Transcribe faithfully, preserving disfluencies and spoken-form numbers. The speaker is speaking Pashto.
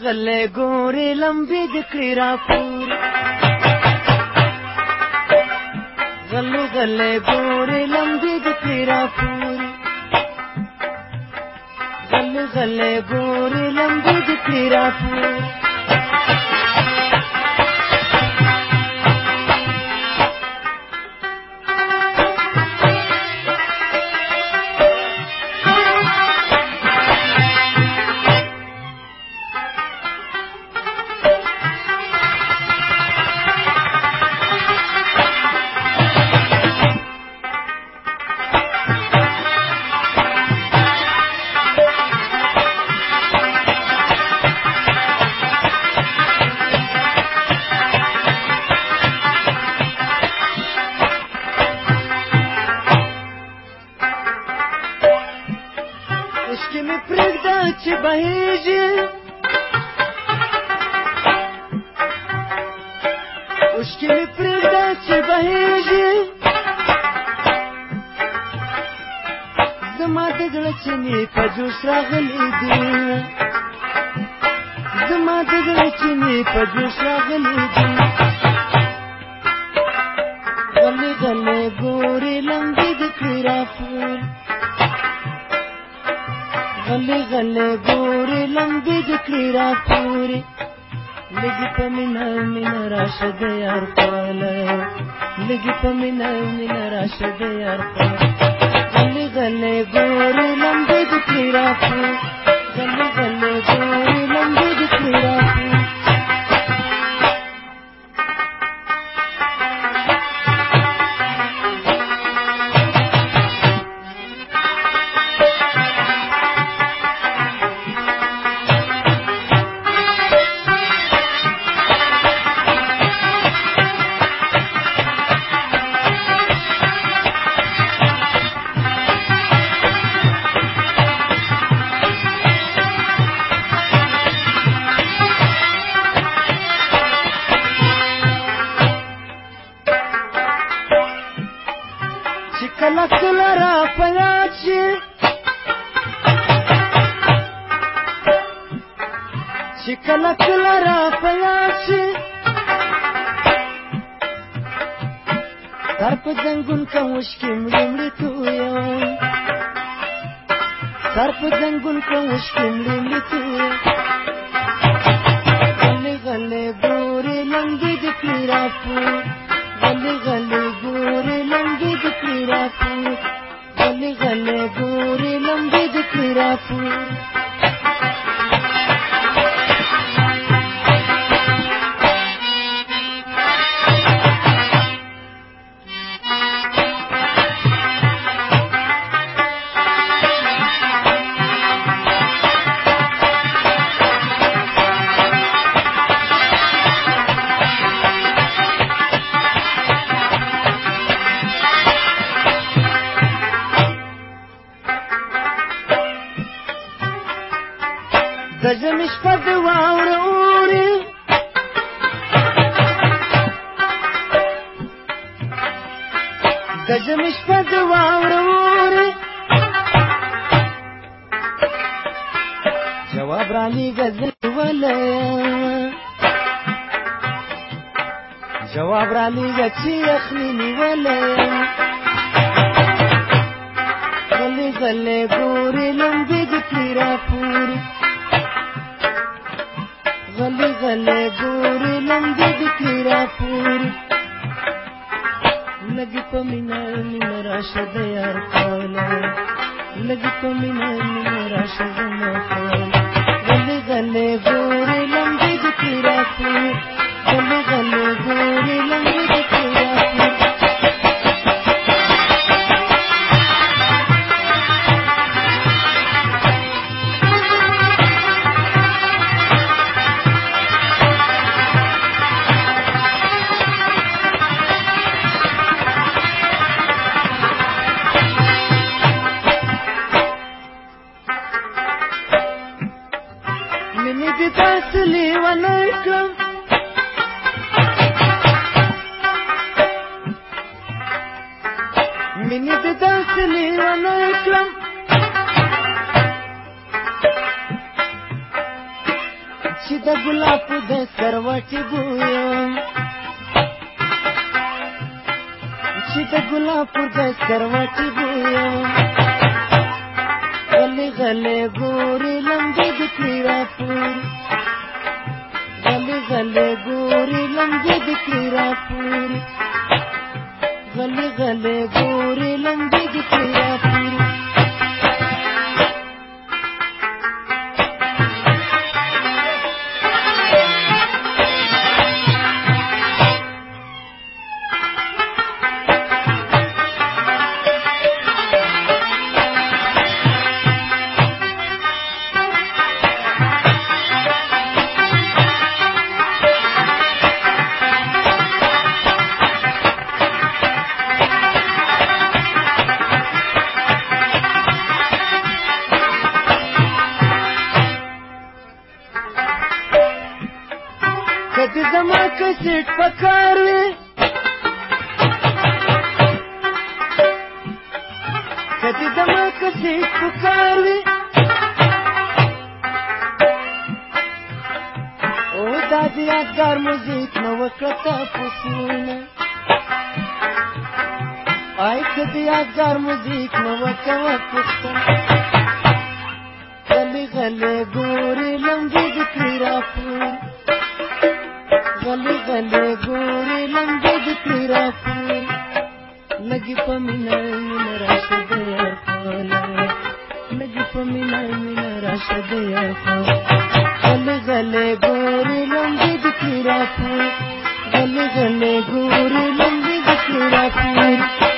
غلې ګورې لمبې د کړې راپورې غلې غلې ګورې لمبې د کړې راپورې غلې غلې ګورې لمبې د کړې راپورې عشق می پرېږده چې بهېږي عشق می پرېږده چې بهېږي زما د زړه چینې په جوش راغلي دي زما د زړه چینې په جوش راغلي دي غلې غلې ګورې لمبې د کړې راپورې غلې غلې ګورې لمبې د کړې راپورې لږې په مینه مینه راشه د یار خواله لږې په مینه مینه راشه د یار خواله غلې غلې ګورې لمبې د کړې راپورې غلې غلې ګورې لمبې د کړې راپورې کله کله را په یاد شي چې کله کله را په یاد شي سر په زنګون که اوښکې مړې مړې تویم سر په زنګون که اوښکې مړې مړې تویم غلې غلې ګورې لمبې د کړې راپورې غلې غلې ګورې لمبې د کړې راپورې غلې غلې ګورې لمبې د کړې راپورې د ژمي شپه د واوره اوري د ژمي شپه د واوره اوري جواب رالیږه زه نیولی جواب رالیږه چې یخني نیولی غلې غلې ګورې لمبې د کړې راپورې غلې غلې ګورې لمبې د کړې راپورې لږې په مینه مینه راشه د یار خواله لږې په مینه مینه راشه زما خواله غلې غلې ګورې لمبې د کړې راپورې غلې غلې ګورې لمبې د کړې راپورې مینې دې داسې لیونی کړم د ګلاب د سروټي بویم چې د ګلاب د سروټي بویم غلې غلې ګورې لمبې د کړې راپورې غلې غلې ګورې لمبې د کړې راپورې غلې غلې ګورې لمبې د کړې راپورې کدی زما کسیټ پکار وی کدی زما کسیټ پکار وی او دا دی یادګار موزیک نو وکړه پوسونه آی کدی یادګار موزیک نو وکړه پوسونه غلې غلې ګورې لمبې د کړې راپورې غلې غلې ګورې لمبې د کړې راپورې لګي په مینه مینه راشه د یار خواله لګي په مینه مینه راشه د یار خواله غلې غلې ګورې لمبې د کړې راپورې غلې غلې ګورې لمبې د کړې راپورې